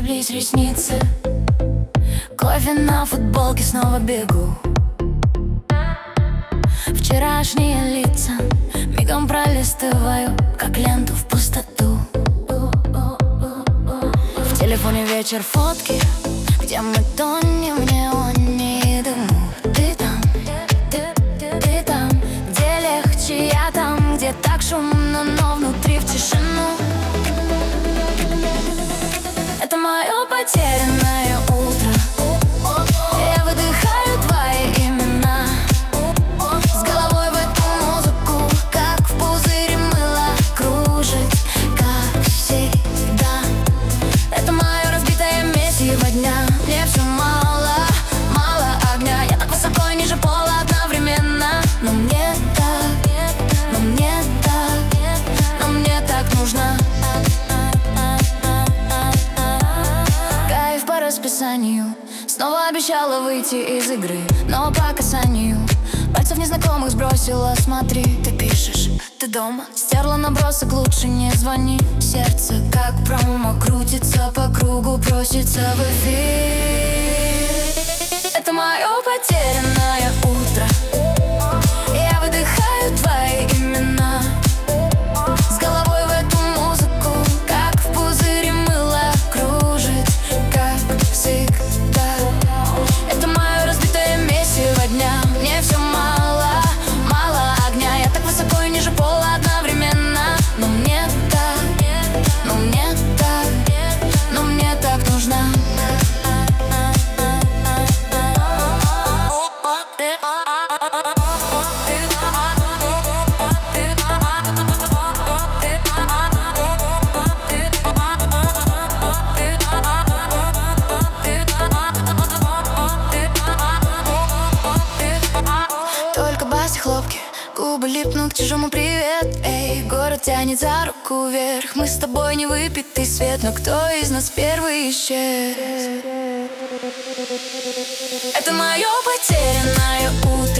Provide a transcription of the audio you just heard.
слеплись ресницы. Кофе на футболке, снова бегу. Вчерашние лица мигом пролистываю, как ленту в пустоту. В телефоне вечер, фотки, где мы тонем в неоне и дыму. Ты там, ты там, где легче, я там, где так шумно, но внутри в тишину. Это мое потерянное утро. Я выдыхаю твои имена, с головой в эту музыку, как в пузыре мыло, кружит, как всегда. Это мое разбитое месиво дня. Мне все мало, мало огня. Я так высоко и ниже пола одновременно. Но мне так нужна. Кайф по расписанию. Снова обещала выйти из игры, но по касанию пальцев незнакомых сбросила. Смотри, ты пишешь, ты дома. Стерла набросок, лучше не звони. Сердце как промо крутится по кругу, просится в эфир. Это мое потерянное утро. Я выдыхаю твои имена, с головой в эту музыку, как в пузыре мыло, кружит, как всегда. Это мое разбитое месиво дня. Мне все мало, мало огня. Я так высоко и ниже пола одновременно. Но мне так нужна. Только бас и хлопки, губы липнут к чужому привет. Эй, город тянет за руку вверх. Мы с тобой не выпитый свет, но кто из нас первый исчез? Это мое потерянное утро.